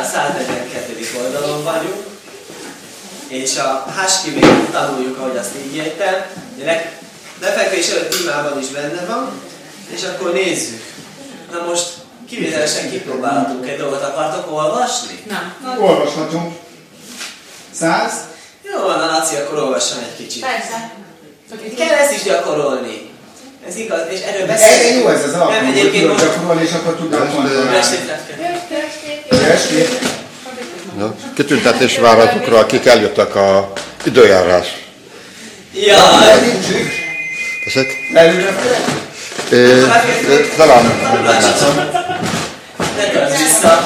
a 142. oldalon vagyunk, és a Háskivét tanuljuk, ahogy azt így értem. Lefekvés előtt imában is benne van, és akkor nézzük. Na most kivételesen kipróbálhatunk egy dolgot, akartok olvasni? Nem. Olvashatunk. 100? Jó van, a Laci, akkor olvasson egy kicsit. Persze. Kell ezt is gyakorolni. Ez igaz, és erről beszélünk. Jó ez az alkalom, hogy tudod gyakorolni, és akkor tudod mondani. Kitüntetés várhatukra, akik eljöttek a időjárás. Jaj! Tessék? Előre? Talán nem látom. Ne tartsd vissza!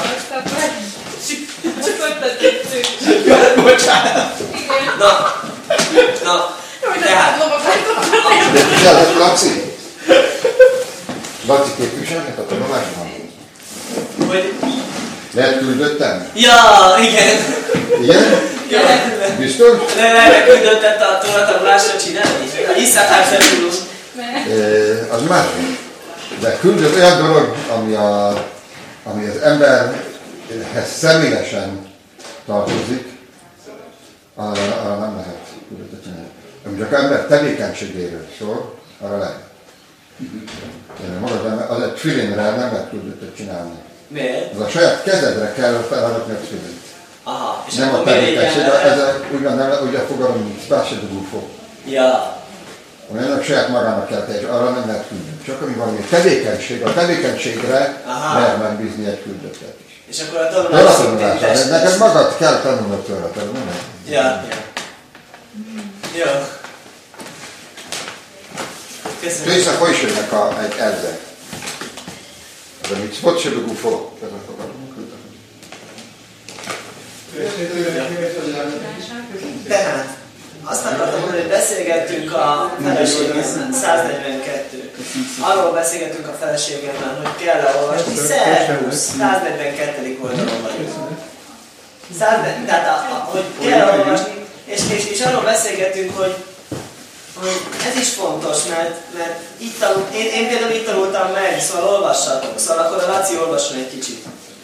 Bocsánat! Na, tehát... Figyelj, Laci! Laci képviselnek a tanulásban? Hogy... Lehet küldöttem? Ja, igen! Igen? Biztos? Ne küldötted a tanulásra csinálni? A Iszakárszerűlus. Az másik. De küldött olyan dolog, ami az emberhez személyesen tartozik, arra nem lehet küldöttet csinálni. Ami csak ember tevékenységéről szól, arra lehet. Az egy tfilinre nem lehet küldöttet csinálni. Miért? Az a saját kezedre kell felrakni a tfilint. Aha, és Nem a akkor miért tevékenység, igen? ez úgy a fogalom, mint special gufo. Ja. Olyanok saját magának kell tenni, arra nem lehet küldeni. Csak ami valami tevékenység, a tevékenységre lehet megbízni egy küldöttet is. És akkor a tanulás de neked magad kell tanulnod tőle, nem? Ja. Jó. Köszönöm. Része folyosónak egy elze. Az, amit special gufo. Ez a fogalom. Tehát, azt akartam mondani, hogy beszélgettünk a feleségemmel, 142. Arról beszélgettünk a feleségemmel, hogy kell-e olvasni. Szervusz, 142. oldalon vagyunk. Tehát, hogy kell olvasni, és arról beszélgettünk, hogy ez is fontos, mert itt én például itt tanultam meg, szóval olvassatok. Szóval akkor a Laci olvasson egy kicsit.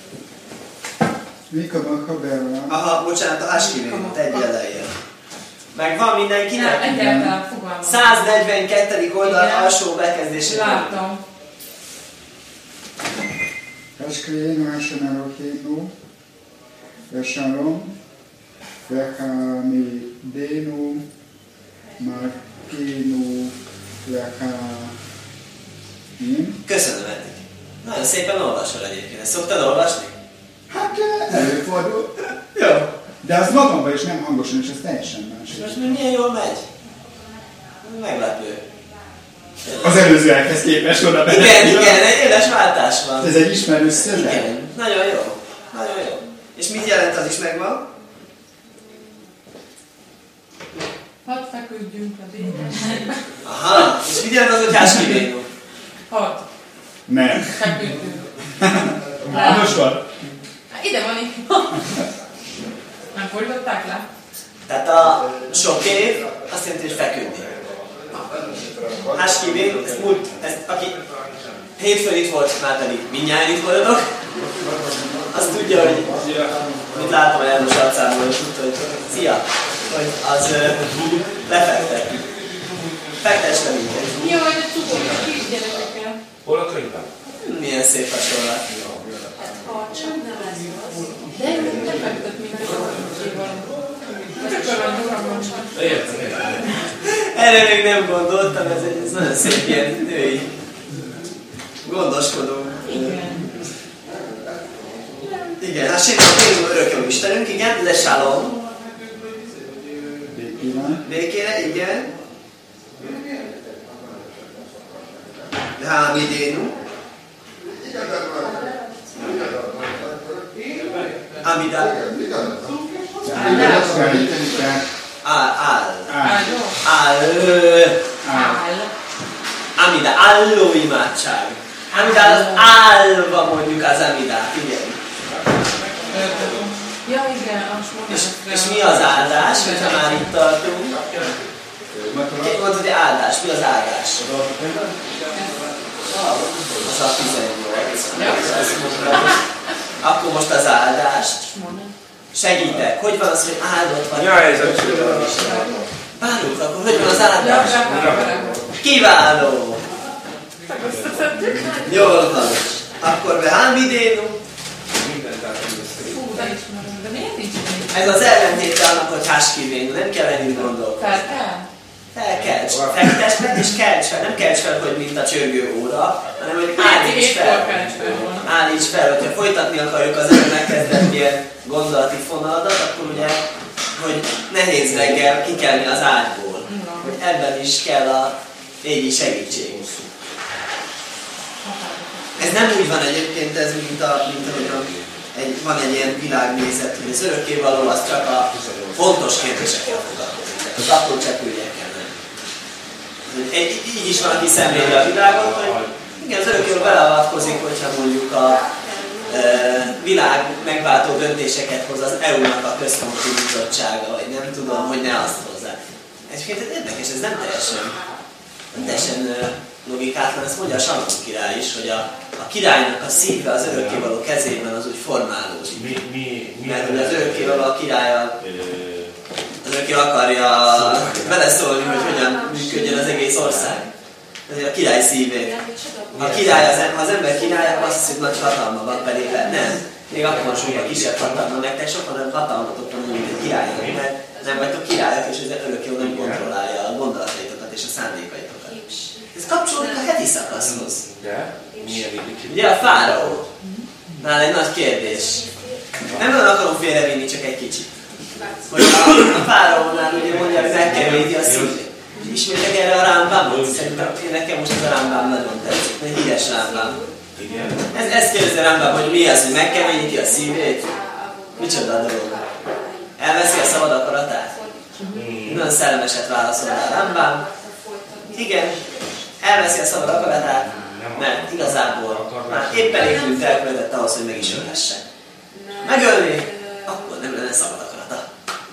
Aha, bocsánat, a Háskivét egy elején. Meg van mindenkinek? Nem, egyáltalán fogalmam. 142. oldal alsó bekezdésében. Látom. Háskivét, Hásen Elohénu, Vesalom, Vechami Dénu, Markénu, Lechaim. Köszönöm eddig. Nagyon szépen olvasol egyébként. Ezt szoktad olvasni? Hát előfordul. Jó. De az magamban is nem hangosan, és ez teljesen más. Most milyen jól megy? Meglepő. Az előzőekhez képest oda benne. Igen, egy éles váltás van. Ez egy ismerő szöveg. Igen, nagyon jó. Nagyon jó. És mit jelent, az is megvan? Hadd feküdjünk az édességbe. Aha, és mit jelent az, hogy Háskivét? Hadd Nem. feküdjünk. Most van. Ide van itt. Nem fordították le? Tehát a sok év azt jelenti, hogy feküdni. Háskivét, aki hétfőn itt volt, már pedig mindjárt itt voltatok, azt tudja, hogy mit látom a János arcából, és tudta, hogy szia, hogy az lefektet. Fektess le minket. Jaj, de tudod, a kisgyerekekkel. Hol a könyvben? Milyen szép hasonlat. Csak nem lesz az. De én nem fektet minket a kicsival. Csak arra nyugodtan. Erre még nem gondoltam, ez nagyon szép ilyen női gondoskodó. Igen. Igen, hát sétálunk örökké Istenünk, igen, de shalom. Békére, igen. De Hamidénu. Amida. Amida, álló imádság. Amida az állva mondjuk az amidát, igen. Ja, igen, azt És mi az áldás, hogyha már itt tartunk? Mondtad, hogy áldás, mi az áldás? Az a 18. Azt mondtam. Akkor most az áldást segítek. Hogy van az, hogy áldott vagy? Ja, ez a Bárunk, akkor hogy van az áldás? Kiváló! Jól van. Akkor behámidénu. De miért nincs még? Ez az ellentéte annak, hogy háskivénu. Nem kell ennyit gondolkozni. Felkelts. Fektesd meg és kelts fel. Nem kelts fel, hogy mint a csörgő óra, hanem hogy állíts fel. Állíts fel. Hogyha folytatni akarjuk az előbb megkezdett ilyen gondolati fonaladat, akkor ugye, hogy nehéz reggel kikelni az ágyból. Hogy ebben is kell a égi segítség. Ez nem úgy van egyébként, ez mint ahogyan van egy ilyen világnézet, hogy az örökkévaló az csak a fontos kérdésekkel foglalkozik. Az apró cseppülyekkel nem. Így is van, aki szemléli a világot, hogy igen, az örökkévaló beleavatkozik, hogyha mondjuk a világ megváltó döntéseket hoz az EU-nak a központi bizottsága, vagy nem tudom, hogy ne azt hozzá. Egyébként érdekes, ez nem teljesen logikátlan, ezt mondja a Salomon király is, hogy a királynak a szíve az örökkévaló kezében az úgy formálódik. Mert hogy az örökkévaló a király az örökkévaló akarja beleszólni, hogy hogyan működjön az egész ország. Ezért a király szívét. Ha az ember király, akkor azt hiszik, nagy hatalma van, pedig nem. Még akkor van sokkal kisebb hatalma, nektek sokkal nem hatalmatok van, mint egy királynak, mert nem vagytok királyok, és az örökkévaló nem kontrollálja a gondolataitokat és a szándékaitokat. Ez kapcsolódik a heti szakaszhoz. Ugye a fáraó. Nál egy nagy kérdés. Nem olyan akarom félrevinni, csak egy kicsit. Hogy a fáraónál ugye mondja, hogy megkeméti a szívét. Ismertek erre a Rámbámot? Szerintem nekem most ez a Rámbám nagyon tetszik, egy híres Rámbám. Ezt kérdezi a Rámbám, hogy mi az, hogy megkeményíti a szívét? Micsoda dolog? Elveszi a szabad akaratát? Nagyon szellemeset válaszol a Rámbám. Igen, elveszi a szabad akaratát, mert igazából már épp elég bűnt elkövetett ahhoz, hogy meg is ölhesse. Megölni, akkor nem lenne szabad akarata.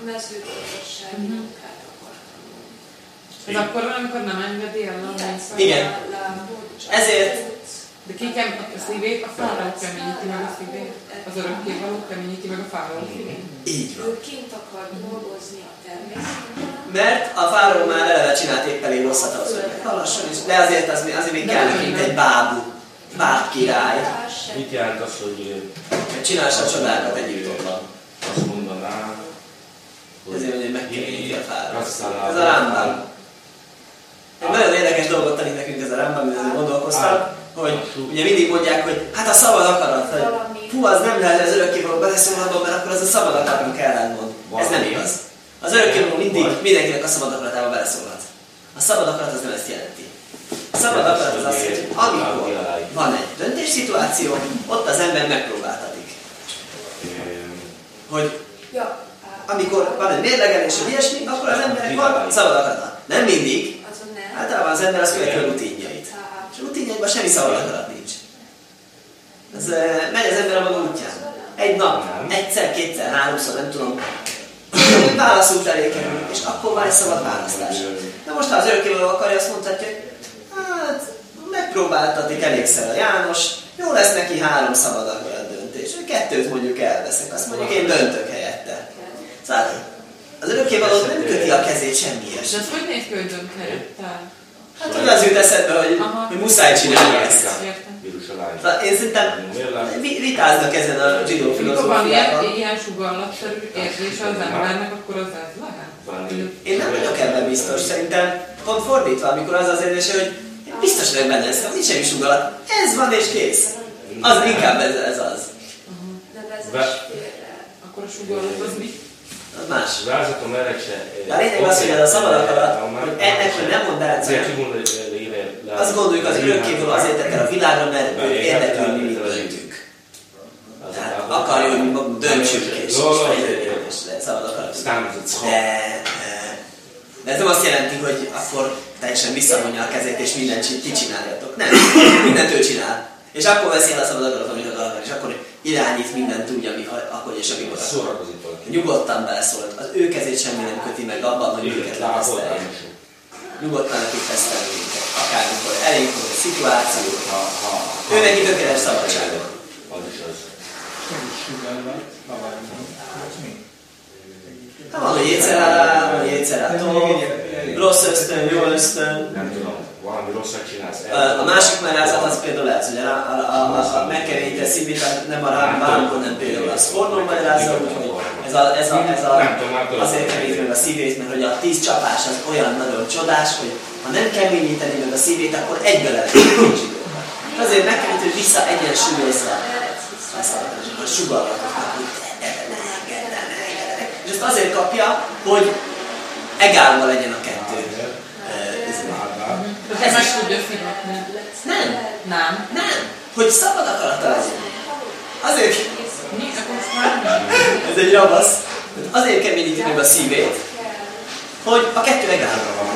Ez akkor van, amikor nem engedi el a mészak? Igen. Ezért... De ki a szívét? A fáraó keményíti meg a szívét? Az örökkévaló keményíti meg a fáraó szívét? Így van. Ő kint akar dolgozni a természetben. Mert a fáraó már eleve csinált épp elég rosszat ahhoz, hogy meghallasson is, de azért még kell nekünk egy báb király. Mit jelent az, hogy csinálsa a csodákat Egyiptomban? azt mondaná, Ezért mondja, hogy megkeményíti a fáraó. Rasszalában. Ez a Rámbám. Egy nagyon érdekes dolgot tanít nekünk ez a Rámbám, amit azért gondolkoztam, hogy ugye mindig mondják, hogy hát a szabad akarat, hogy hú, az nem lehet, az örökkévaló beleszólhatban, mert akkor az a szabad akaratnak ellentmond. Ez nem igaz. Az örökkévaló mindig mindenkinek a szabad akaratába beleszólhat. A szabad akarat az nem ezt jelenti. A szabad akarat az azt jelenti, hogy amikor van egy döntésszituáció, ott az ember megpróbáltatik. Hogy amikor van egy mérlegelés, hogy ilyesmi, akkor az embernek van szabad akarata. Nem mindig. Általában az ember az követi a rutinjait. És a rutinjaiban semmi szabad akarat nincs. Megy az ember a maga útján. Egy nap, egyszer, kétszer, háromszor, nem tudom. Válaszút elé kerül, és akkor van egy szabad választás. De most ha az örökkévaló akarja, azt mondhatja, hogy hát megpróbáltatik elégszer a János, jó lesz neki 3 szabad akarat döntés. 2 mondjuk elveszek, azt mondjuk én döntök helyette. Szóval az örökkévaló nem köti a kezét semmiért. De az hogy néz ki, hogy dönt helyette? Hát hogy az jut eszedbe, hogy muszáj csinálni ezt. Szóval én szerintem vitáznak ezen a zsidó filozófiában. Van ilyen sugallatszerű érzése az embernek, akkor az ez lehet? Én nem vagyok ebben biztos. Szerintem pont fordítva, amikor az érzése, hogy biztos vagyok benne, ez nincs semmi sugallat. Ez van és kész. Az inkább ez az. Akkor a sugallat az mi? Az más. Vázatom erekse. De a lényeg az, hogy ez a szabad akarat, hogy ennek, hogy nem mond el, azt gondoljuk, az örökkévaló azért tett el a világra, mert ő érdekel, hogy mi mit döntünk. Tehát akarja, hogy mi magunk döntsük, és szabad akarat. De ez nem azt jelenti, hogy akkor teljesen visszavonja a kezét, és mindent ti csináljatok. Nem, mindent ő csinál. És akkor veszi el a szabad akarat, amit akar, és akkor irányít mindent úgy, akkor és amikor akar. Nyugodtan beleszólt. Az ő kezét semmi nem köti meg abban, hogy őket leteszteljük. Nyugodtan neki tesztelni minket. Akármikor elég egy szituáció. Ő neki tökéletes szabadságot. Hát van, hogy jétszerától, rossz ösztön, jó ösztön. Nem tudom, valami rosszat csinálsz. A másik magyarázat az például ez, hogy a megkeményített szívét nem a rámbánkból, nem például a szfornó magyarázza, úgyhogy azért keményíti meg a szívét, mert hogy a 10 csapás az olyan nagyon csodás, hogy ha nem keményíteni meg a szívét, akkor egybe lehet kicsit. Azért megkeményít, hogy vissza egyensúlyozza a sugarlatokat, hogy és ezt azért kapja, hogy egálva legyen a kettő. Ez meg tudja fizetni. Nem. Hogy szabad akarata legyen. Azért... Mi? Akkor most már Ez egy ravasz. Azért keményíti meg a szívét, hogy a kettő egálva van.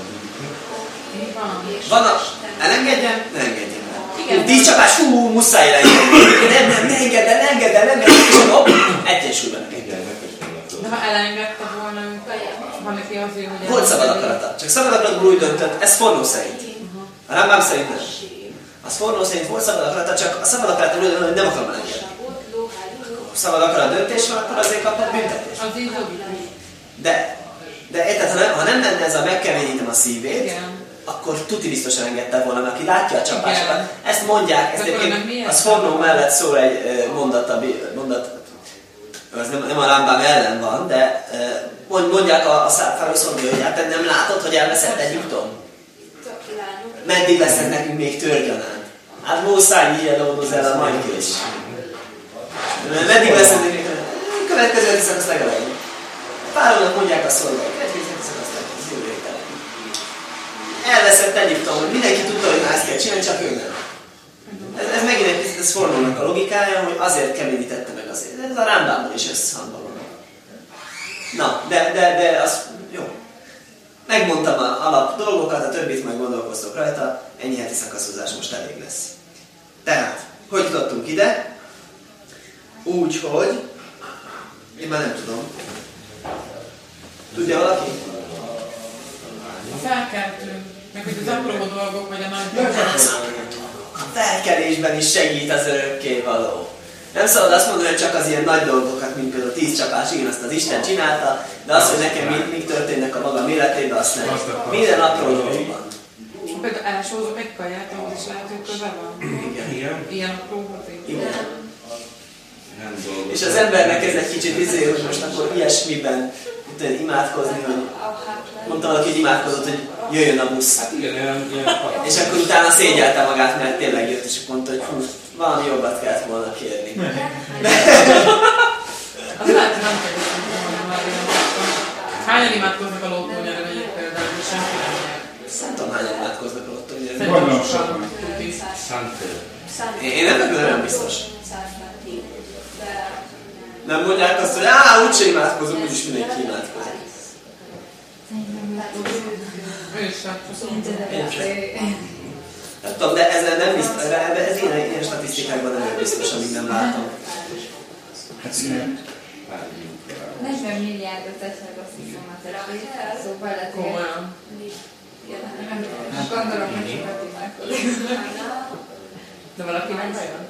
Van a... Elengedjen, ne engedjen el. 10 csapás, muszáj legyen. Ne engedd el, és hopp, egyensúlyban engedjen. de ha elengedte volna van neki azért, hogy... Volt szabad akarata. Csak szabad akaratból úgy döntött, ez Fornó szerint. A Rambam szerint nem. A Fornó szerint volt szabad akarata, csak a szabad akaratból úgy döntött, hogy nem akarom elengedni. Szabad akarat döntés van, akkor azért kapott büntetést. Az így logikus. De érted, ha nem lenne ez a megkeményítem a szívét, igen, akkor tuti biztosan engedte volna, mert aki látja a csapásokat. Igen. Ezt mondják, ezt az Fornó mellett szól egy mondat, ez nem a Rambam ellen van, de mondják a Fároszondó, hogy hát nem látod, hogy elveszett Egyiptom? Meddig lesznek nekünk még törgyanánt? Hát muszáj ilyen oldoz el a majd is. Meddig lesznek nekünk? Következő szakasz legalább. Fárónak mondják a szolgáik. Következő szakasz legalább. Elveszett Egyiptom, hogy mindenki tudta, hogy már ezt kell csinálni, csak ő nem. Ez megint egy picit ez Fornónak a logikája, hogy azért keményítette meg azért. Ez a Rambamban is összhangban van. Na, de az jó. Megmondtam az alap dolgokat, a többit majd gondolkoztok rajta, ennyi heti szakaszozás most elég lesz. Tehát, hogy jutottunk ide? Úgy, hogy... Én már nem tudom. Tudja valaki? A felkeltő, meg hogy az apró dolgok, vagy a nagy a felkelésben is segít az örökkévaló. Nem szabad azt mondani, hogy csak az ilyen nagy dolgokat, mint például 10 csapás, igen, azt az Isten csinálta, de az, hogy nekem mik történnek a magam életében, azt nem. Minden apró dolgokban. Például elsózok egy kaját, ahhoz is lehet, hogy közel van. Igen. Ilyen apróhoz. Igen. És az embernek ez egy kicsit hogy most akkor ilyesmiben imádkozni, hogy mondta valaki, hogy imádkozott, hogy jöjjön a busz. Hát igen, és akkor utána szégyelte magát, mert tényleg jött, és akkor mondta, hogy valami jobbat kellett volna kérni. Az lehet, hogy nem kérdeztem volna már ilyen. Hányan imádkoznak a lottónyára egyébként például, hogy senki nem nyer? Nem tudom, hányan imádkoznak a lottónyára. Gondolom sokan. Én nem olyan biztos. Nem mondják azt, hogy úgyse imádkozunk, úgyis mindenki imádkozik. Ő sem. Nem tudom, de ezzel nem biztos, ez ilyen statisztikákban nem biztos, amíg nem látom. Hát igen. 40 milliárdot tesznek azt hiszem a terapét, szóval lehet, hogy... Komolyan. Gondolom, hogy sokat imádkozik. De valaki nem bejön?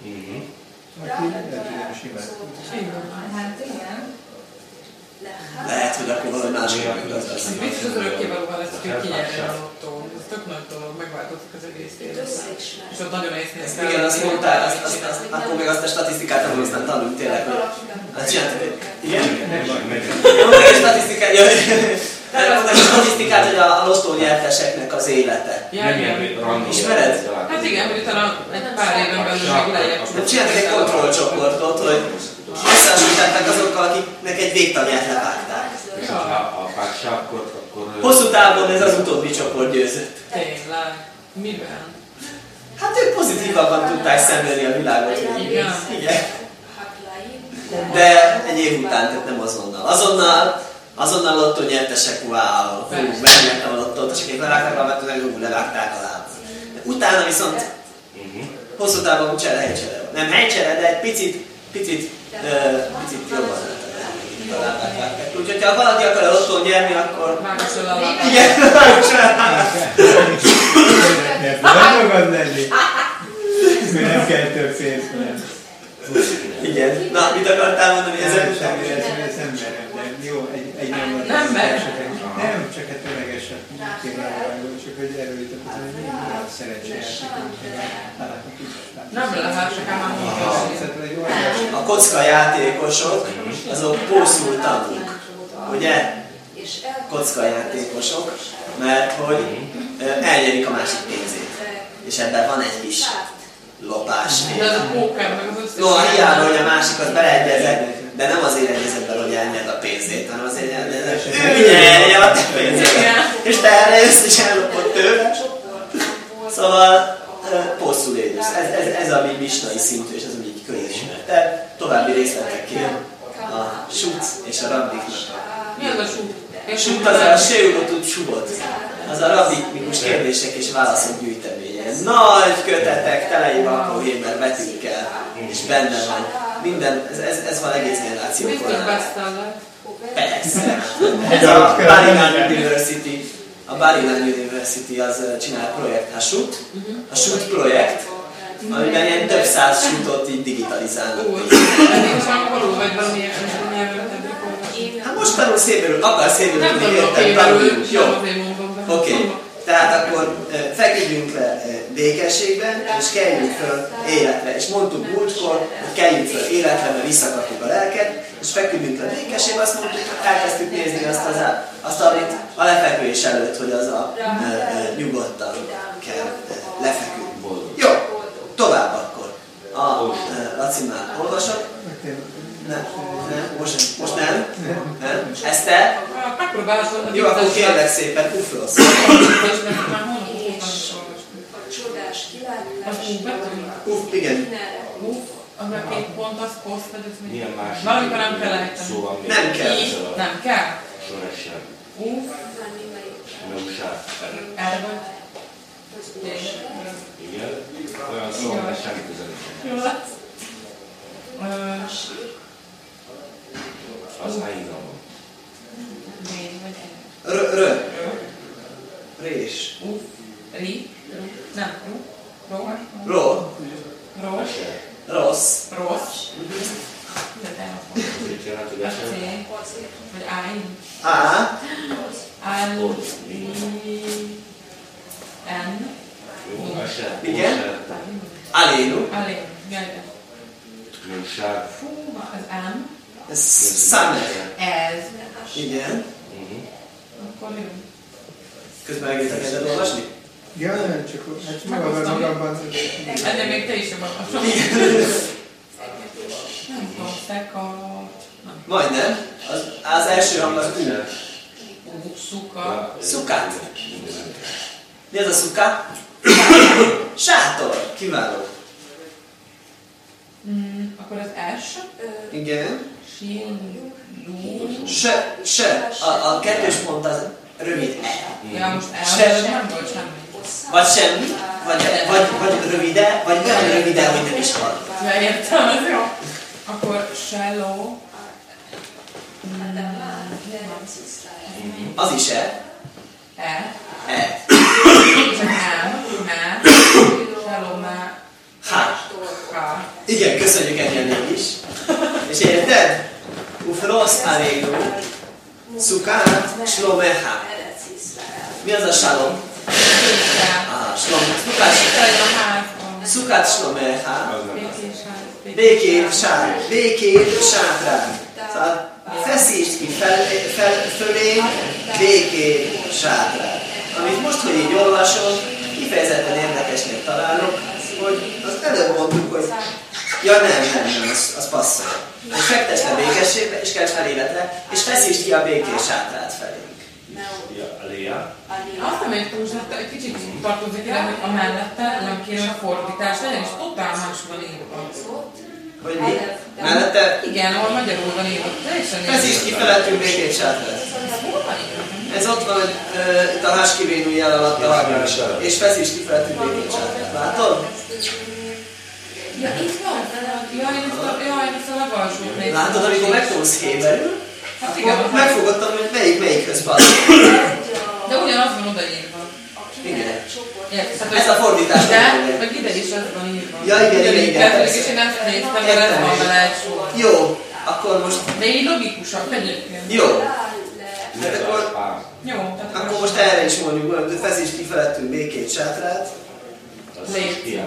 Hát igen. Lehet, hogy akkor valami másik megigazolsz. Biztos az örökkévalóval lesz, hogy kinyerje a lottó. Ez tök nagy dolog, megváltozik az egész élet. És ott nagyon észnél kell. Igen, azt mondtál, akkor még azt a statisztikát, ahol aztán tanulunk tényleg, hogy... Hát csináltak egy... Igen? Mondták egy statisztikát, mondták egy statisztikát, hogy a lottó nyerteseknek az élete. Ismered? Hát igen, hogy utána egy pár éven belül még lejjebb. Csináltak egy kontrollcsoportot, hogy összehasonlították azokkal, akiknek egy végtagját levágták. A pársa, akkor... Hosszú távon ez az utóbbi csoport győzött. Tényleg. Miben? Hát ők pozitívabban tudták szemlélni a világot. Igen. Igen. De egy év után, tehát nem azonnal. Azonnal lottó nyertesek, wow, megnyertem a lottót, csak egy levágták a lábát, levágták a lábát. Utána viszont hosszú távon úgyse helycsere. Nem helycsere, de egy picit jobban lehet. Úgyhogy ha valaki akar a lottón nyerni, akkor... Vágosol a lábát. Igen, vágosol a lábát. Nem magad lenni. Nem kell több pénzt, nem. Igen. Na, mit akartál mondani ezek után? Ez nem merem, de jó, egy nem Nem merem. Nem, csak hát tömegesen kívánvágó, csak hogy erről jutott, hogy milyen szerencsejáték, Nem lehet, csak ám A kockajátékosok, azok pószul tanúk. Ugye? Kockajátékosok, mert hogy elnyerik a másik pénzét. És ebben van egy kis lopás. De ez a póker meg az összes... No, hiába, hogy a másik az beleegyezett, de nem azért egyezett bele, hogy elnyerd a pénzét, hanem azért elnyerd, hogy ő nyerje a te pénzét. És te erre jössz és ellopod tőle. Szóval posszul élősz. Ez a mi misnai szintű, és ez a mi közismert. További részletekkel a sut és a rabbiknak. Mi az a sut? Sut az a Seulotut Subot. Az a rabbikmikus kérdések és válaszok gyűjteménye. Nagy kötetek, telejében apróhéber betűkkel, és benne van. Minden, ez van egész generáció korán. Persze. Ez a Barilan University az csinál projekt, a SUT projekt, amiben ilyen több száz sutot így digitalizálnak. Hát most tanul szépen, akar szépen tudni, értem, tanuljuk. Jó. Oké. Tehát akkor feküdjünk le békességben, és keljünk föl életre. És mondtuk múltkor, hogy keljünk föl életre, mert visszakapjuk a lelket, és feküdjünk le békességben, azt mondtuk, hogy elkezdtük nézni azt amit a lefekvés előtt, hogy az a nyugodtan kell lefeküdni. Jó, tovább akkor. A Laci már olvasok. Nem, most nem. Eszter? Jó, akkor kérlek szépen, uflosz. A csodás kilátás. Igen. Az a két pont, az poszt, vagy ez mi? Milyen másik? Valamikor nem kell ejteni. Szóval Nem kell. Nem kell? Soresen. Nőság. Erben. Igen. Olyan szó, hogy semmi közelítsen. Jó lesz. Az ájra van. Rény vagy Rö. Rés. Ri. Nem. Ro. Rossz. Rossz. De te Mit jelent, hogy a eset? C. Vagy áj. A. Áll. N. Jó, eset. Igen. Alénu. Alé. Jaj, Nőság. fú, az M. Ez Samer. Ez. Igen. Akkor jó. Közben megértek egyet olvasni? Ja, nem, csak hát magamban magamban... Ennél még te is jobban hasonló. Nem tudom, szeka... Majdnem. Az első hang az U. Szuka. Szukát. Mi az a szuka? Sátor. Kiváló. Akkor az S. Igen. Sin. Lú. Se. A kettős pont az rövid E. Ja, most Se. nem volt semmi. Vagy semmi, vagy rövide, vagy olyan rövide, hogy nem is hall. Ja, értem, az jó. Akkor shallow. Az is E. E. E. És M. Má. Shallow, má. H. K. Igen, köszönjük Ennyelnék is. És érted? Ufrosz alénu, szukát, slomeha. Mi az a salom? Szukát slomeha. Békét sátrán. Szóval feszítsd ki fölé békét sátrán. Amit most, hogy így olvasom, kifejezetten érdekesnek találok, hogy az előbb mondtuk, hogy ja nem, az passzol. És fektesd le békességbe, és keltsd fel életre, és feszítsd ki a békés sátrát felénk. Aléja. Azt nem egy túlzat, egy kicsit tartozik ide, hogy a mellette nem kéne a fordítás legyen, és totál más van írva. Hogy mi? Mellette? Igen, ahol magyarul van írva. Teljesen feszítsd ki felettünk békés sátrát. Ez ott van, itt a háskivénú jel alatt a harmadik. És feszítsd ki felettünk békés sátrát. Látod? Ja, itt van. Jaj, ezt a legalsót néztem. Látod, amikor megtanulsz héberül, Hát igen, akkor megfogadtam, hogy melyikhöz passzol. de ugyanaz van odaírva. Igen. Érted? Ez a fordítás. De, meg ide is az van írva. Ja, igen. És én ezt néztem, mert ez van vele egy sor. Jó, akkor most... De így logikusabb egyébként. Jó. Hát akkor... Jó. Akkor most erre is mondjuk valamit, hogy feszíts ki felettünk békét, sátrát. Légy.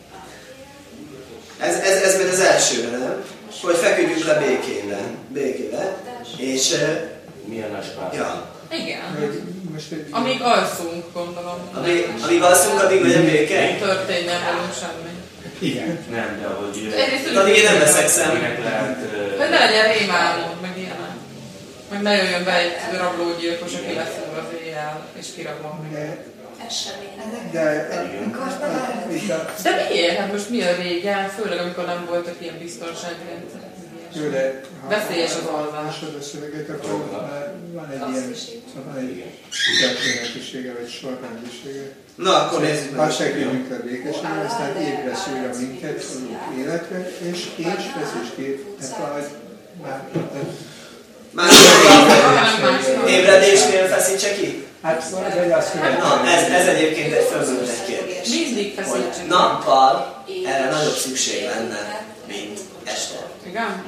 Ez még az elsőre, nem? Hogy feküdjünk le békébe. És... Milyen a spár? Ja. Igen. Amíg alszunk, gondolom. Amíg alszunk, addig legyen béke? Történjen velünk semmi. Igen. Nem, de hogy... Addig én nem veszekszem. Minek lehet... Hogy ne legyen rémálmod, meg ilyenek. Meg ne jöjjön be egy rablógyilkos, aki leszúr az éjjel, és kirabol meg. De miért? Hát most mi a régen? Főleg amikor nem voltak ilyen biztonsági rendszerek. Veszélyes az alvás. A szövegek, akkor van egy ilyen, van egy történetisége, vagy sorrendisége. Na, akkor nézzük meg. Hasságérjünk a békességre, aztán ébresz újra minket az életre, és veszíts ki, tehát valahogy már ébredésnél feszítse ki? hát vagy azt Na, ez egyébként egy fölmerült egy kérdés. Mindig feszítse ki. Nappal erre nagyobb szükség lenne, mint este. Igen?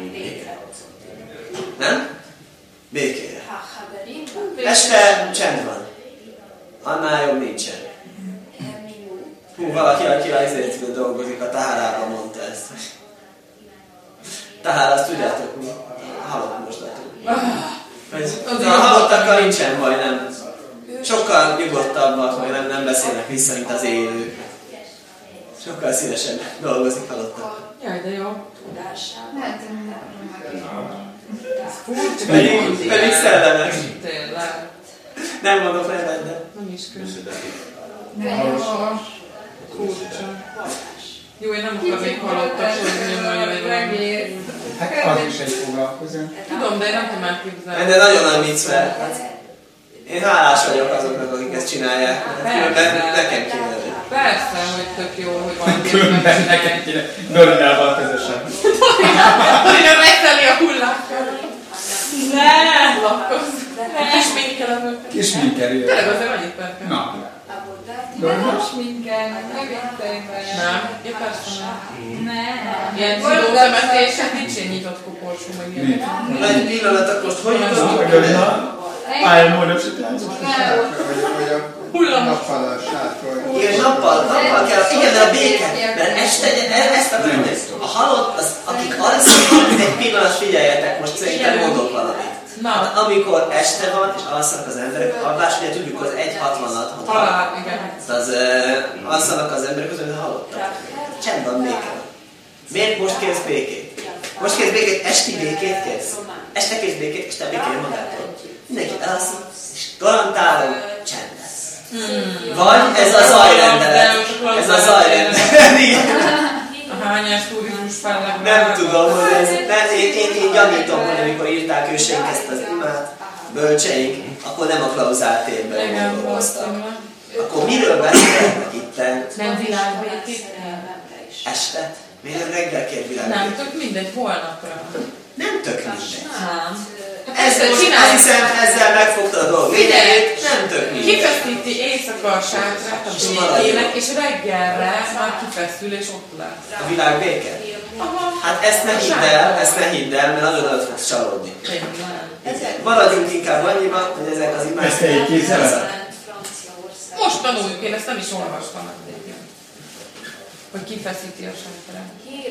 Nem? Békére. Este csend van. Annál jobb nincsen. Hú, valaki, aki azért dolgozik a Tahárában, mondta ezt. Tahár, azt tudjátok mi? Halott mosdatunk. A halottakkal nincsen baj, nem. Sokkal nyugodtabbak, vagy nem beszélnek vissza, mint az élők. Sokkal szívesen dolgozik halottak. Jaj, de jó. Lehet, Pedig szellemes. Tényleg. Nem mondok nevet, de... Nem is külön. de Furcsa. Jó, én nem akarnék halottak, hogy nyomolja. hát az is egy foglalkozás. Tudom, de én nem tudom elképzelni. De nagyon nagy vicc, mert én hálás vagyok azoknak, akik ezt csinálják. Nekem kéne. Persze, hogy tök jó, hogy valaki Különben nekem kéne Dorinával közösen. Dorina megteli a hullákkal. Ne! Lakkozz. Kis minkelem. Kis minkerül. Tényleg azért annyit perkel. Na. nem sminkelnek, megvettek. Nem? Ja, persze nem. Nem. Ilyen zsidótemetések nincs ilyen nyitott koporsó, meg ilyen. Na egy pillanat, most hogy jutunk? Álmodosítás. Vagy a nappal a sátor. Igen, nappal kell. Igen, de a béke. Mert este, ezt akarom nézni. A halott, akik alszanak, egy pillanat figyeljetek, most szerintem mondok valamit. Hát, amikor este van, és alszanak az emberek, alvás, ugye tudjuk, az 1,66. Halál, igen. Az alszanak az emberek, közben halottak. Csend van, béke. Miért most kérsz békét? Most kérsz békét, esti békét kérsz? Este kérsz békét, este békét magától. Mindenki elalszik, és garantálom, csend lesz. Vagy ez a zajrendelet. Ez a zajrendelet. A hányás turizmus felleg. Nem tudom, hogy ez... Én gyanítom, hogy amikor írták őseink ezt az imát, bölcseink, akkor nem a klauzált térben dolgoztak. Akkor miről beszélnek itten? Nem világbékét? Este? Miért nem reggel kér világbékét? Nem, tök mindegy, holnapra. Nem tök mindegy. Nem. Azt hiszem, ezzel megfogtad a dolgot. Figyelj! Nem tök mindegy. Kifeszíti éjszaka a sátrát a békének, és reggelre már kifeszül, és ott lesz. A világ béke? Hát ezt ne hidd el, mert nagyon nagyot fogsz csalódni. Maradjunk inkább annyiban, hogy ezek az imák... Ezt te így képzeled? Most tanuljuk, én ezt nem is olvastam eddig. Hogy kifeszíti a sátrát.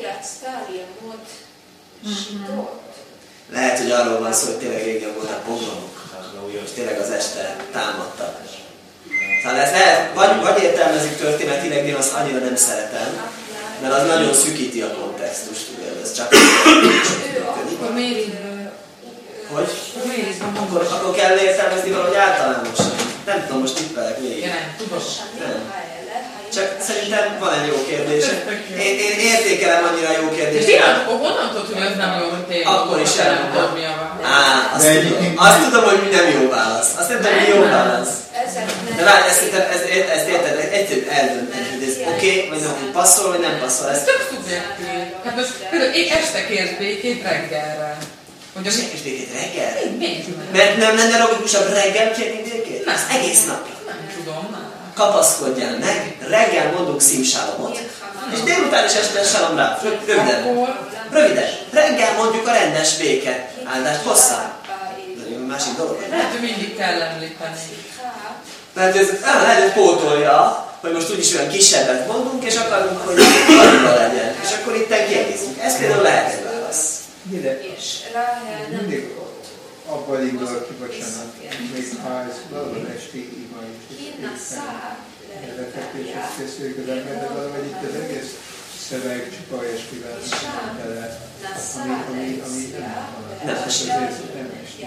Lehet, hogy arról van szó, hogy tényleg régen voltak pogromok, és tényleg az este támadtak. Szóval ezt lehet, vagy értelmezik történetileg, én azt annyira nem szeretem, mert az nagyon szűkíti a kontextust, ugye, ez csak Akkor miért így? hogy? Akkor kell értelmezni valahogy általánosan. Nem tudom, most tippelek végig. Nem, tudom. Nem. Csak szerintem van egy jó kérdés. Én értékelem annyira jó kérdést. És akkor honnan tudod, hogy ez nem jó, hogy tényleg? Akkor is elmondom. Mi a Azt tudom, hogy mi nem jó válasz. Azt nem tudom, hogy jó válasz. De várj, ezt érted, egyszerűen eldönteni, hogy ez oké, vagy nem, hogy passzol, vagy nem passzol. Ez tök szubjektív. Hát most például én este kérsz békét reggelre. Hogy Most kérsz békét reggel? Miért? Mert nem lenne logikusabb reggel kérni békét? Nem. Az egész nap. Nem tudom, nem. kapaszkodjál meg, reggel mondunk szimsálomot, és délután és este sálom rá. Röviden. Reggel mondjuk a rendes béke áldást hosszá. Másik dolog. Lehet, hogy mindig kell említeni. Mert ez lehet, pótolja, hogy most úgyis olyan kisebbet mondunk, és akarunk, hogy annyival legyen. És akkor itt kiegészünk. Ez például lehet egy válasz. Mindig abban indul ki, bocsánat, még ha ez valahol esti ima is. Lefekvéshez készüljük az ember, de valahogy itt az egész szöveg csupa olyasmivel tele, ami nem esti,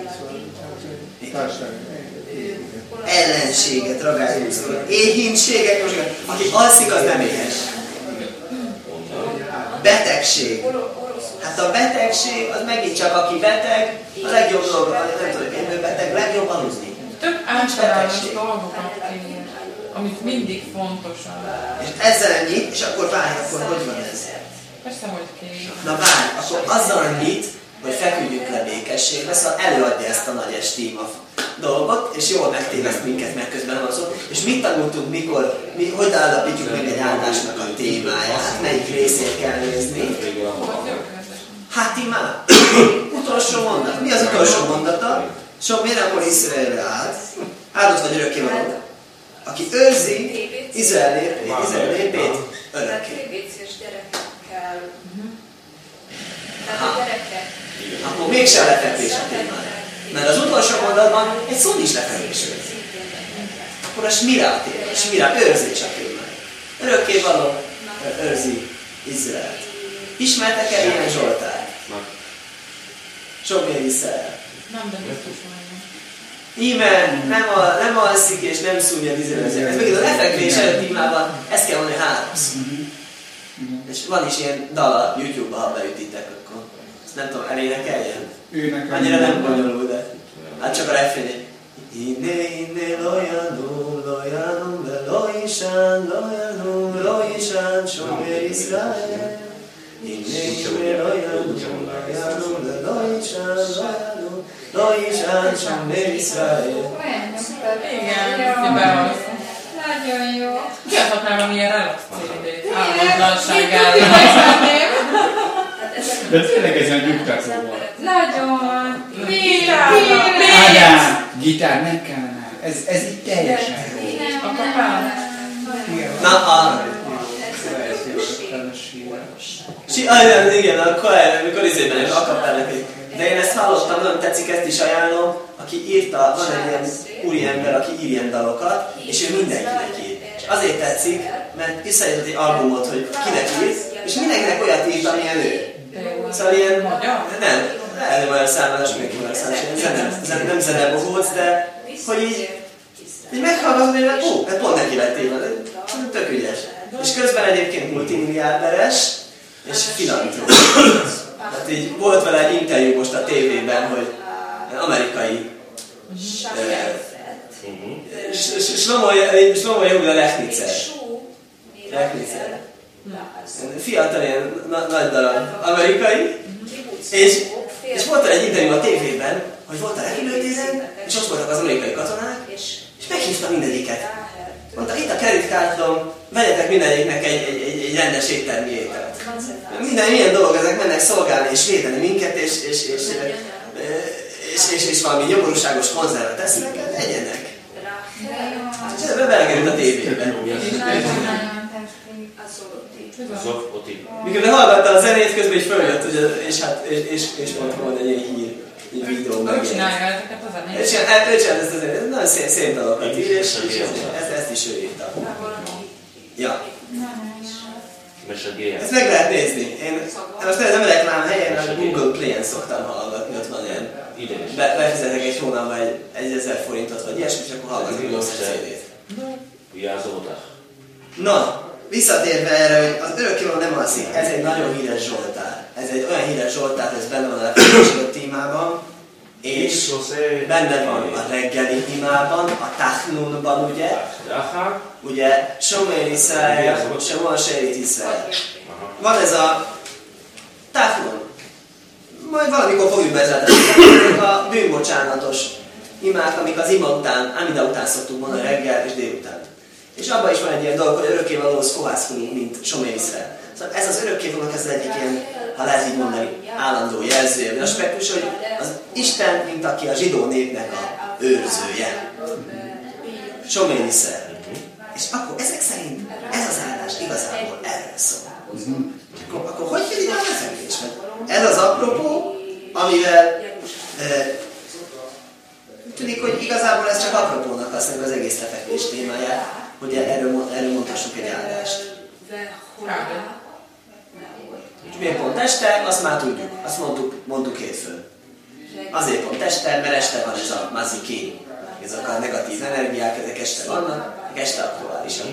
ellenséget ragáljuk, éhínséget, aki alszik, az nem éhes. Betegség. Hát a betegség, az megint csak aki beteg, a legjobb dolog, nem tudom, én beteg, legjobb aludni. Tök általános dolgokat kéne, amit mindig fontosan. És ezzel ennyit, és akkor várj, akkor hogy van ez? Persze, hogy kéne. Na várj, akkor azzal annyit, hogy feküdjünk le békességbe, szóval előadja ezt a nagy estíma dolgot, és jól megtéveszt minket, mert közben nem az szó. És mit tanultunk, mikor, hogy állapítjuk meg egy áldásnak a témáját, melyik részét kell nézni? Hát imá! Utolsó mondat. Mi az utolsó mondata? Sok méremkor Izraelre állt. Áldott vagy örökkévaló. Aki őrzi Izrael népét örökké. Akkor mégsem lefekvés a témája. Mert az utolsó mondatban egy szó is lefekvés. Akkor a smira a téma. A smira őrzés a témája. Örökkévaló őrzi Izraelt. Ismertek el ilyen Zsoltárt? Sok mér Izrael. Nem, de biztos van. Íme nem alszik és nem szúnyad Izrael. Ez megint a lefekvés előtt témában, ezt kell mondani háromszor. És van is ilyen dala YouTube-ba, ha beütitek, akkor ezt nem tudom, elénekeljen? Annyira nem bonyolul, de hát csak a refrén. Inne lojanum, lojanum, loisán, lojanum, loisán, somér Izrael. Inne lojanum, lojanum, loisán, lojanum, loisán, somér Izrael. Igen, behoz. Nagyon jó. Kiadhatnál valamilyen relax CD-t. Állandóságával. De tényleg ez olyan nyugtató volt. Nagyon. Ádám, gitár nem kellene. Ez így teljesen jó. A kapál. Igen, amikor izében egy akapelnek. De én ezt hallottam, nagyon tetszik, ezt is ajánlom. Aki írta, van egy ilyen úriember, aki ír ilyen dalokat, és ő mindenkinek ír. És azért tetszik, mert összejutott egy albumot, hogy kinek ír, és mindenkinek olyat írt, amilyen ő. Szóval ilyen, nem olyan számolás, mindenki olyan számolás, nem zenebohóc, de hogy így meghallgatni, hogy hát pont neki lett írva, tök ügyes. És közben egyébként multimilliárderes, és filantróp. Hát így volt vele egy interjú most a tévében, hogy amerikai Shlomo Yehuda Lechnicer. Fiatal ilyen nagy darab amerikai, és volt egy interjú a tévében, hogy volt a repülőtéren, és ott voltak az amerikai katonák, és meghívta mindegyiket. Mondta, itt a kreditkártyám, vegyetek mindegyiknek egy rendes éttermi ételt. Milyen dolog ezek, mennek szolgálni és védeni minket, és valami nyomorúságos konzervet esznek, egyenek. És ebben belekerült a tévében. Mikor hallgatta a zenét, közben is följött, és pont volt egy ilyen hír, egy videó meg. Ő csinálja ezeket a zenét? Ő csinált ezt a zenét, nagyon szép dalokat ír, és ezt is ő írta. Ja. Ezt meg lehet nézni. Én most nem reklám helyen, a Google Play-en szoktam hallgatni, ott van ilyen. Befizetek egy hónapban egy 1000 forintot, vagy ilyesmi, és akkor hallgatok a CD-t. Na, visszatérve erre, hogy az örökkévaló nem alszik, ez egy nagyon híres Zsoltár. Ez egy olyan híres Zsoltár, ez benne van a lefekvés témában, és benne van a reggeli imában, a Tachnunban, ugye, Shomer Israel, Shemon Sherit Israel. Van ez a Tachnun. Majd valamikor fogjuk bevezetni. Ezek a bűnbocsánatos imák, amik az ima után, Amida után szoktuk mondani reggel és délután. És abban is van egy ilyen dolog, hogy örökkévalóhoz fohászkodunk, mint Somészre. Szóval ez az örökkévalónak ez az egyik ilyen, ha lehet így mondani, állandó jelzője, vagy aspektus, hogy az Isten, mint aki a zsidó népnek a őrzője. Somészre. És akkor ezek szerint ez az állás igazából erről szól. Akkor hogy jön ide a növekedés? Ez az apropó, amivel tűnik, hogy igazából ez csak apropónak használjuk az egész lefekvés témáját, hogy erről mondhassuk egy áldást. És miért pont este? Azt már tudjuk. Azt mondtuk hétfőn. Azért pont este, mert este van ez a maziki. Ezek a negatív energiák, ezek este vannak, este aktuálisak.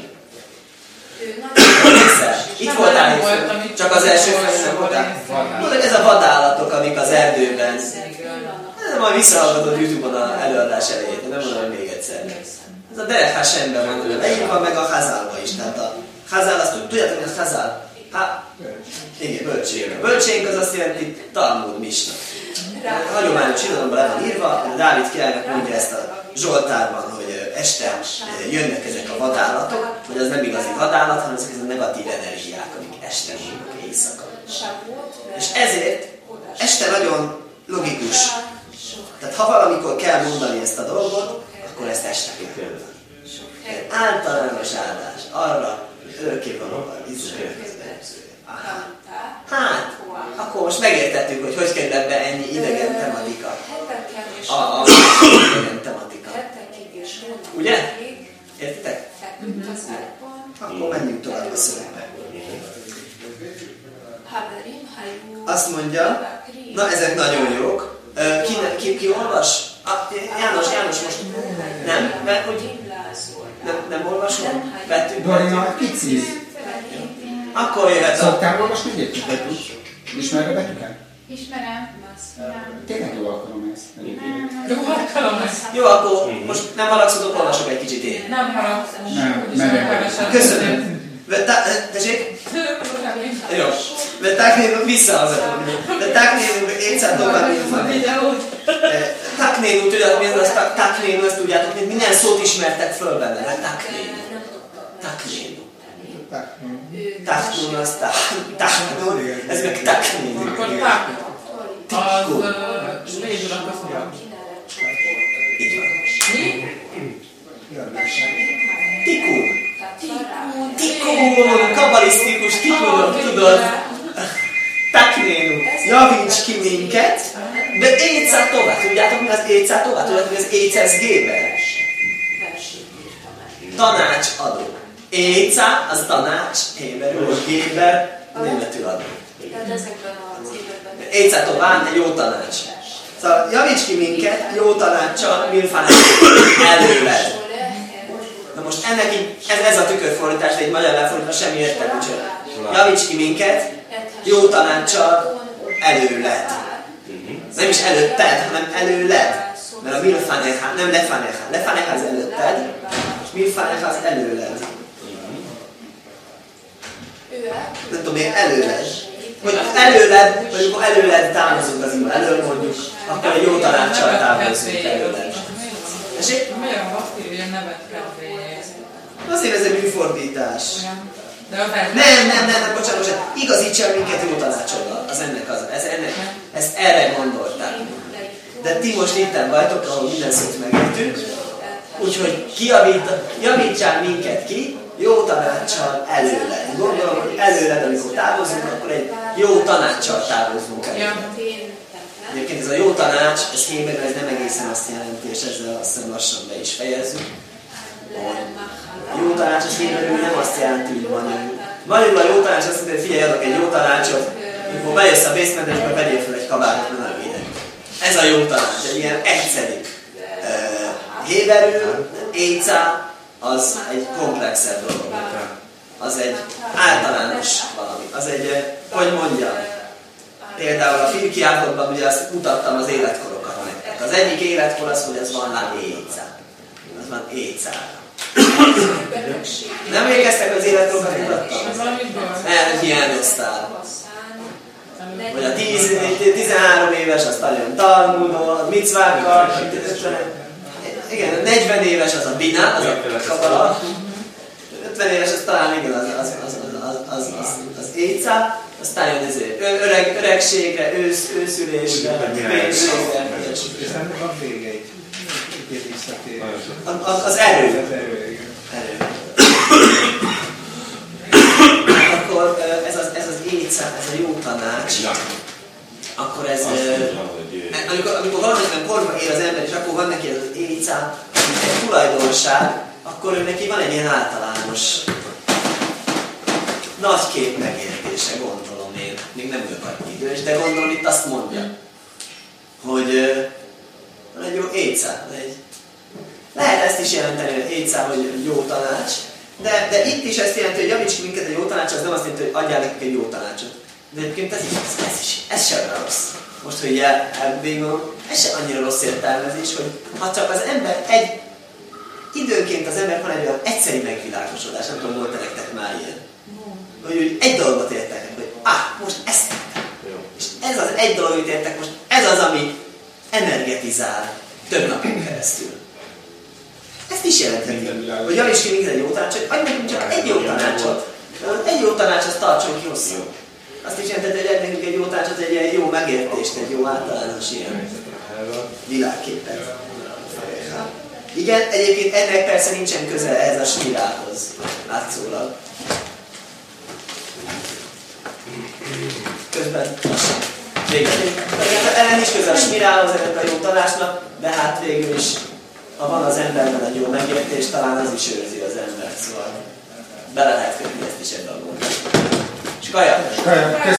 Itt voltál hétfőn, csak az első felében voltál. Mondok, ez a vadállatok, amik az erdőben. Majd visszahallgatod YouTube-on az előadás elejét, nem mondom, hogy még egyszer. Ez a Derek Hashemben van leírva, meg a Hazálba is. Tehát a Hazál, azt tudjátok, hogy a Hazál? Igen, bölcsénk. A bölcsénk az azt jelenti Talmud Misna. Hagyományos irodalomban le van írva, Dávid királynak mondja ezt a Zsoltárban, hogy este jönnek ezek a vadállatok, hogy az nem igazi vadállat, hanem ezek a negatív energiák, amik este vannak éjszaka. És ezért este nagyon logikus. Tehát ha valamikor kell mondani ezt a dolgot, akkor ezt este kell. Általános áldás arra, hogy örökkévalóval Izrael közbensője. Hát, akkor most megértettük, hogy kerül ebbe ennyi idegen tematika. A idegen tematika. Ugye? Értitek? Akkor menjünk tovább a szövegbe. Azt mondja, na ezek nagyon jók. Ki olvas? János most nem? Mert hogy nem olvasom? Vettük? Dorina, pici. Akkor jöhet a... Szoktál olvasni egyébként, vagy úgy? Ismered a betűket? Ismerem. Tényleg jól akarom ezt. Jó alkalom ez. Jó, akkor most nem haragszotok, olvasok egy kicsit én. Nem haragszom. Nem, merem. Köszönöm. Tessék? Jó. Visszahallgatom. Taknénu, Taknénu, tudjátok, mi az Taknénu, ezt tudjátok, minden szót ismertek föl benne. Taknénu. Taknénu, az Taknénu, ez meg Taknénu. Akkor Taknénu. Az svédul a szóval. Így van. Mi? Tikun, kabalisztikus tikunok, tudod. Taknénu, javíts ki minket, de éjszá tovább. Tudjátok, mi az éjszá tovább? Tudjátok, mi az éjszesz géber? Tanácsadó. Éjszá, az tanács, héberül, géber, németül adó. Éjszá tovább, egy jó tanács. Szóval javíts ki minket, jó tanáccsal, milfán előled. Na most ennek így, ez a tükörfordítás, de egy magyar lefordítás semmi értelme, úgyhogy javíts ki minket, jó tanáccsal előled. Nem is előtted, hanem előled. Mert a milfaneha, nem lefaneha. Lefaneha az előtted, és milfaneha az előled. Nem tudom, miért előled. Hogy előled, vagy amikor előled távozunk az imba, elől mondjuk, akkor egy jó tanáccsal távozunk előled. Esik? Milyen a baktérium nevet kedvéért? Azért ez egy műfordítás. Nem, bocsánat. Igazíts el minket jó tanácsoddal. Az ennek az. Ezt erre gondolták. De ti most itten vagytok, ahol minden szót megértünk. Úgyhogy javítsál minket ki, jó tanácssal előled. Gondolom, hogy előled, amikor távozunk, akkor egy jó tanácssal távozunk előled. Egyébként ez a jó tanács, ez héberül, ez nem egészen azt jelenti, és ezzel azt hiszem lassan be is fejezzük. Jó tanács, és héberül nem azt jelenti, hogy magyarul a jó tanács azt jelenti, hogy figyelj, adok egy jó tanácsot, amikor bejössz a basementesbe, vegyél fel egy kabátot, nem védek. Ez a jó tanács, egy ilyen egyszerű. Héberül, éjszá, az egy komplexebb dolog. Az egy általános valami. Az egy, hogy mondjam, például a filmkiállapotban ugye azt mutattam az életkorokat nektek. Az egyik életkor az, hogy ez van már éjszá. Az van éjszára. Nem emlékeztek, az életkorokat mutattam? Mert hiányoztál. Vagy a 13 éves, az nagyon Talmudon, a micvákkal, igen, a 40 éves az a Bina, az a kabala. 50 éves, az talán igen, az éjszá, aztán jön öregségre, őszülésre, vénségre. És ennek van vége egy visszatér. Az erő. Az erő, igen. Akkor ez az éjszá, ez a jó tanács. Akkor ez... amikor valamilyen korban él az ember, és akkor van neki ez az éjszá, egy tulajdonság, akkor neki van egy ilyen általános nagy kép megértése, gondolom én. Még nem vagyok annyi idős, de gondolom itt azt mondja, hogy van egy jó éjszá. Lehet ezt is jelenteni, hogy éjszá, hogy jó tanács, de itt is ezt jelenti, hogy javíts ki minket egy jó tanács, az nem azt jelenti, hogy adjál nekünk egy jó tanácsot. De egyébként ez sem olyan rossz. Most, hogy végül ez sem annyira rossz értelmezés, hogy ha csak az ember időnként az ember van egy olyan egyszeri megvilágosodás, nem tudom, volt nektek már ilyen. Hogy egy dolgot értek, hogy most ezt tettem. És ez az egy dolog, amit értek most, ez az, ami energetizál több napon keresztül. Ezt is jelenti, hogy javíts ki minket egy jó tanácsot, hogy adj nekünk csak egy jó tanácsot. Egy jó tanács, az tartson ki hosszú. Azt is jelenti, hogy adj nekünk egy jó tanácsot, egy ilyen jó megértést, egy jó általános ilyen világképet. Igen, egyébként ennek persze nincsen köze ehhez a spirálhoz, látszólag. Közben ellen is köze a spirálhoz, ennek a jó tanácsnak, de hát végül is, ha van az emberben egy jó megértés, talán az is őrzi az embert, szóval bele lehet kötni ezt is ebbe a gondot. És Kaja?